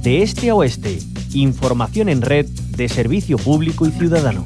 De este a oeste, información en red de servicio público y ciudadano.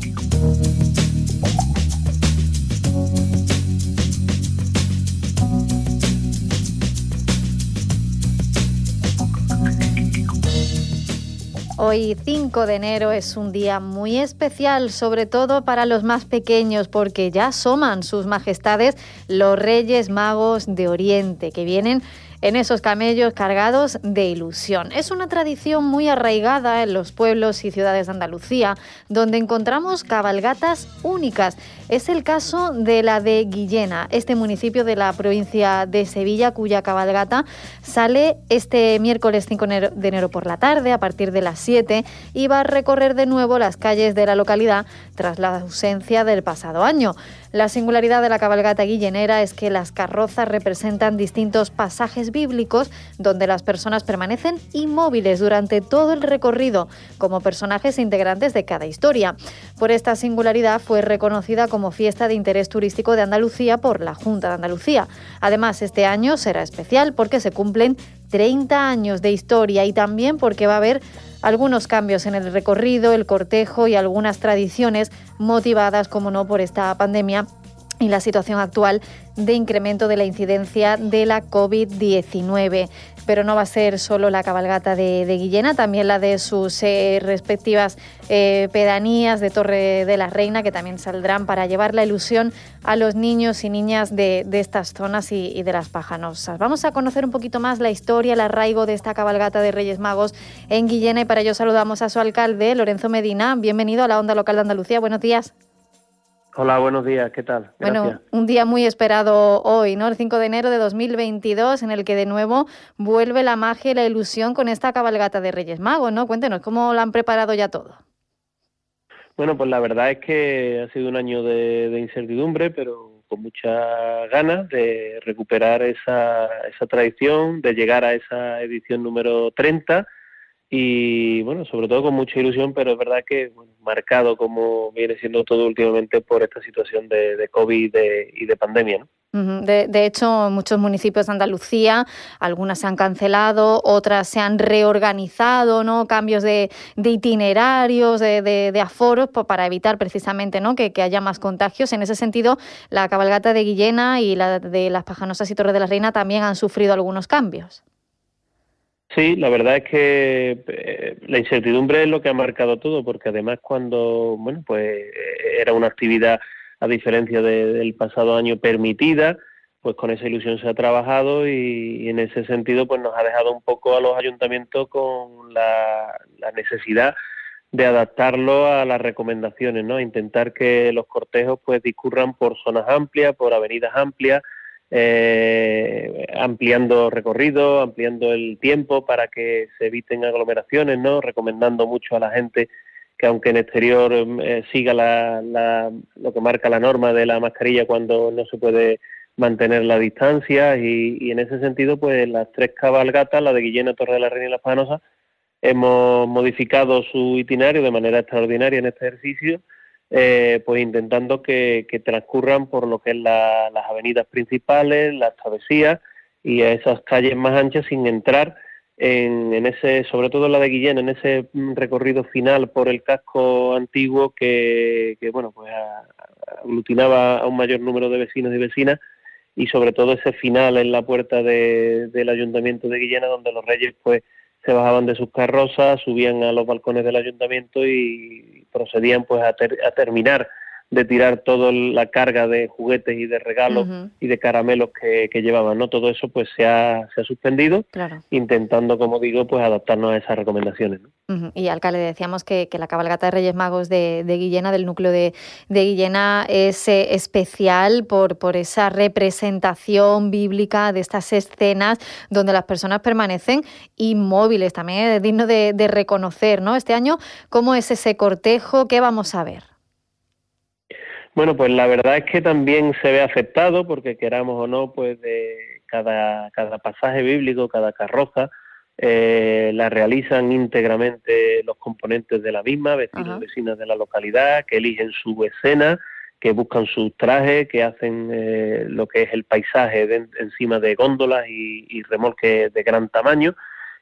Hoy, 5 de enero, es un día muy especial, sobre todo para los más pequeños, porque ya asoman sus majestades los Reyes Magos de Oriente, que vienen en esos camellos cargados de ilusión. Es una tradición muy arraigada en los pueblos y ciudades de Andalucía, donde encontramos cabalgatas únicas. Es el caso de la de Guillena, este municipio de la provincia de Sevilla, cuya cabalgata sale este miércoles 5 de enero por la tarde, a partir de las 7, y va a recorrer de nuevo las calles de la localidad tras la ausencia del pasado año. La singularidad de la cabalgata guillenera es que las carrozas representan distintos pasajes bíblicos donde las personas permanecen inmóviles durante todo el recorrido, como personajes integrantes de cada historia. Por esta singularidad fue reconocida como fiesta de interés turístico de Andalucía por la Junta de Andalucía. Además, este año será especial porque se cumplen 30 años de historia y también porque va a haber algunos cambios en el recorrido, el cortejo y algunas tradiciones motivadas, como no, por esta pandemia y la situación actual de incremento de la incidencia de la COVID-19. Pero no va a ser solo la cabalgata de Guillena, también la de sus respectivas pedanías de Torre de la Reina, que también saldrán para llevar la ilusión a los niños y niñas de estas zonas y de las Pajanosas. Vamos a conocer un poquito más la historia, el arraigo de esta cabalgata de Reyes Magos en Guillena, y para ello saludamos a su alcalde, Lorenzo Medina. Bienvenido a la Onda Local de Andalucía. Buenos días. Hola, buenos días, ¿qué tal? Gracias. Bueno, un día muy esperado hoy, ¿no? El 5 de enero de 2022, en el que de nuevo vuelve la magia y la ilusión con esta cabalgata de Reyes Magos, ¿no? Cuéntenos, ¿cómo lo han preparado ya todo? Bueno, pues la verdad es que ha sido un año de incertidumbre, pero con muchas ganas de recuperar esa tradición, de llegar a esa edición número 30, y bueno, sobre todo con mucha ilusión, pero es verdad que marcado, como viene siendo todo últimamente, por esta situación de COVID y de pandemia, ¿no? De hecho, muchos municipios de Andalucía, algunas se han cancelado, otras se han reorganizado, ¿no? Cambios de itinerarios, de aforos, para evitar precisamente, ¿no?, que haya más contagios. En ese sentido, la cabalgata de Guillena y la de las Pajanosas y Torre de la Reina también han sufrido algunos cambios. Sí, la verdad es que la incertidumbre es lo que ha marcado todo, porque además cuando, bueno, pues era una actividad, a diferencia del pasado año, permitida, pues con esa ilusión se ha trabajado y en ese sentido pues nos ha dejado un poco a los ayuntamientos con la necesidad de adaptarlo a las recomendaciones, ¿no? Intentar que los cortejos pues discurran por zonas amplias, por avenidas amplias, ampliando recorrido, ampliando el tiempo para que se eviten aglomeraciones, ¿no? Recomendando mucho a la gente que aunque en exterior siga lo que marca la norma de la mascarilla cuando no se puede mantener la distancia, y en ese sentido pues las tres cabalgatas, la de Guillena, Torre de la Reina y Las Pajanosas, hemos modificado su itinerario de manera extraordinaria en este ejercicio, pues intentando que transcurran por lo que es las avenidas principales, las travesías y a esas calles más anchas, sin entrar en ese, sobre todo la de Guillena, en ese recorrido final por el casco antiguo que bueno, pues aglutinaba a un mayor número de vecinos y vecinas, y sobre todo ese final en la puerta del Ayuntamiento de Guillena, donde los reyes pues se bajaban de sus carrozas, subían a los balcones del ayuntamiento y procedían pues a terminar de tirar toda la carga de juguetes y de regalos y de caramelos que llevaban, ¿no? Todo eso pues se ha suspendido, claro, intentando, como digo, pues adaptarnos a esas recomendaciones, ¿no? Y, alcalde, decíamos que la cabalgata de Reyes Magos de Guillena, del núcleo de Guillena, es especial por esa representación bíblica de estas escenas donde las personas permanecen inmóviles. También es digno de reconocer, ¿no? Este año, ¿cómo es ese cortejo? ¿Qué vamos a ver? Bueno, pues la verdad es que también se ve afectado, porque queramos o no, pues de cada pasaje bíblico, cada carroza, la realizan íntegramente los componentes de la misma, vecinos y vecinas de la localidad, que eligen su escena, que buscan sus trajes, que hacen lo que es el paisaje encima de góndolas y remolques de gran tamaño,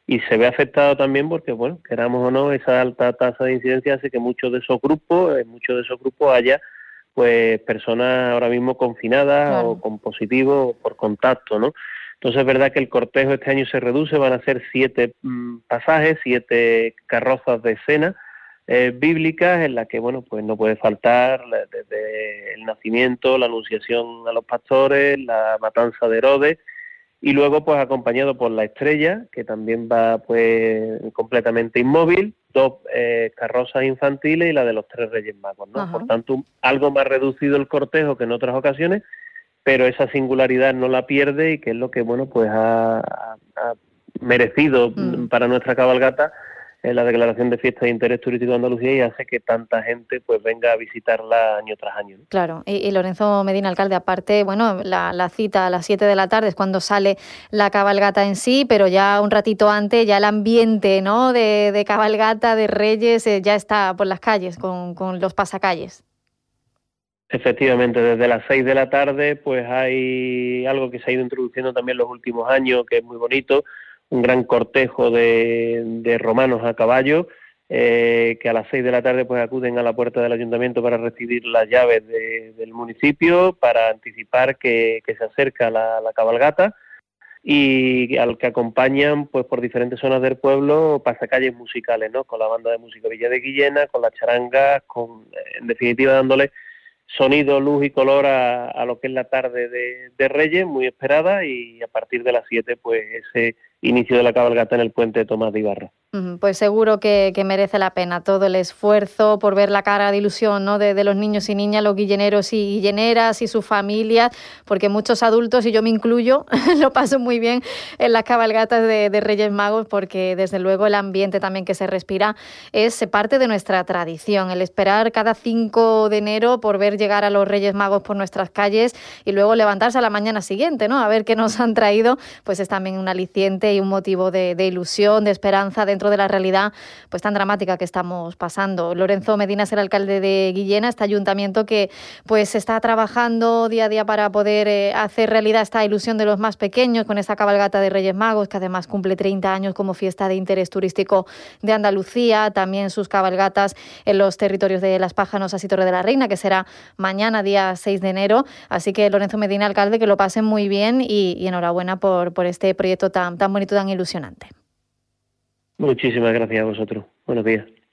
y se ve afectado también porque, bueno, queramos o no, esa alta tasa de incidencia hace que muchos de esos grupos haya pues personas ahora mismo confinadas, claro, o con positivo por contacto, ¿no? Entonces es verdad que el cortejo este año se reduce, van a ser 7 pasajes, 7 carrozas de escena bíblicas en las que, bueno, pues no puede faltar desde el nacimiento, la anunciación a los pastores, la matanza de Herodes, y luego pues acompañado por la estrella, que también va pues completamente inmóvil, 2 carrozas infantiles y la de los 3 Reyes Magos, ¿no? Ajá. Por tanto, algo más reducido el cortejo que en otras ocasiones, pero esa singularidad no la pierde, y que es lo que, bueno, pues ha merecido para nuestra cabalgata la declaración de fiesta de interés turístico de Andalucía, y hace que tanta gente pues venga a visitarla año tras año, ¿no? Claro, y Lorenzo Medina, alcalde, aparte, bueno, la cita a las 7 de la tarde es cuando sale la cabalgata en sí, pero ya un ratito antes, ya el ambiente, ¿no?, de cabalgata, de Reyes, ya está por las calles, con los pasacalles. Efectivamente, desde las 6 de la tarde pues hay algo que se ha ido introduciendo también en los últimos años, que es muy bonito, un gran cortejo de romanos a caballo, que a las 6 de la tarde pues acuden a la puerta del ayuntamiento para recibir las llaves del municipio, para anticipar que se acerca la cabalgata, y al que acompañan pues por diferentes zonas del pueblo pasacalles musicales, ¿no?, con la banda de música Villa de Guillena, con las charangas, en definitiva dándole sonido, luz y color a lo que es la tarde de Reyes, muy esperada, y a partir de las 7 pues ese inicio de la cabalgata en el puente de Tomás de Ibarra. Pues seguro que merece la pena todo el esfuerzo por ver la cara de ilusión, ¿no?, de los niños y niñas, los guilleneros y guilleneras y sus familias, porque muchos adultos, y yo me incluyo, lo paso muy bien en las cabalgatas de Reyes Magos, porque desde luego el ambiente también que se respira es parte de nuestra tradición, el esperar cada 5 de enero por ver llegar a los Reyes Magos por nuestras calles y luego levantarse a la mañana siguiente, ¿no?, a ver qué nos han traído, pues es también un aliciente y un motivo de ilusión, de esperanza dentro de la realidad pues tan dramática que estamos pasando. Lorenzo Medina es el alcalde de Guillena, este ayuntamiento que pues está trabajando día a día para poder hacer realidad esta ilusión de los más pequeños con esta cabalgata de Reyes Magos, que además cumple 30 años como fiesta de interés turístico de Andalucía, también sus cabalgatas en los territorios de Las Pájanos, Así Torre de la Reina, que será mañana, día 6 de enero. Así que Lorenzo Medina, alcalde, que lo pasen muy bien y enhorabuena por este proyecto tan bonito, tan ilusionante. Muchísimas gracias a vosotros. Buenos días.